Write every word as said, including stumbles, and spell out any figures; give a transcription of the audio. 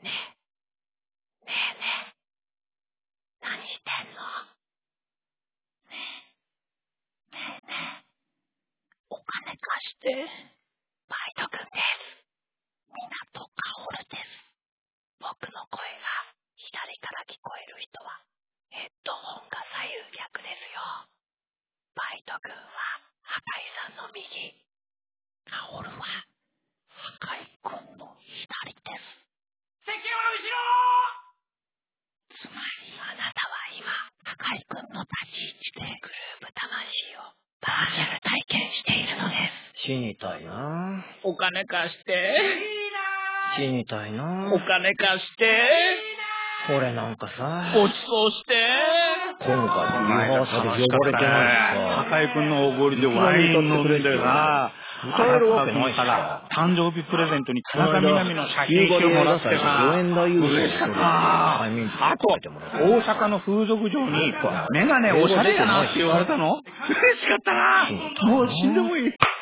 ねえ、ねえねえ、何してんの？ねえ、ねえねえ、お金貸して。バイトくんです。港かおるです。僕の声が左から聞こえる人はヘッドホンが左右逆ですよ。バイトくんは赤井さんの右、かおるは赤井くんの左です。席は後ろ。つまりあなたは今赤井くんの立ち位置でグループ魂をバーチャル体験しているのです。 死にたいな。 お金貸して。 死にたいな。 お金貸して。 俺なんかさ、 ごちそうして。 今回リハーサル呼ばれてないしさ、 赤井くんのおごりでワイン飲んでさ、 歌えるわけないしさ、 誕生日プレゼントに田中みな実の写真集もらってさ、嬉しかった。あと、大阪の風俗嬢にメガネおしゃれやなって言われたの嬉しかったな。もう死んでもいい。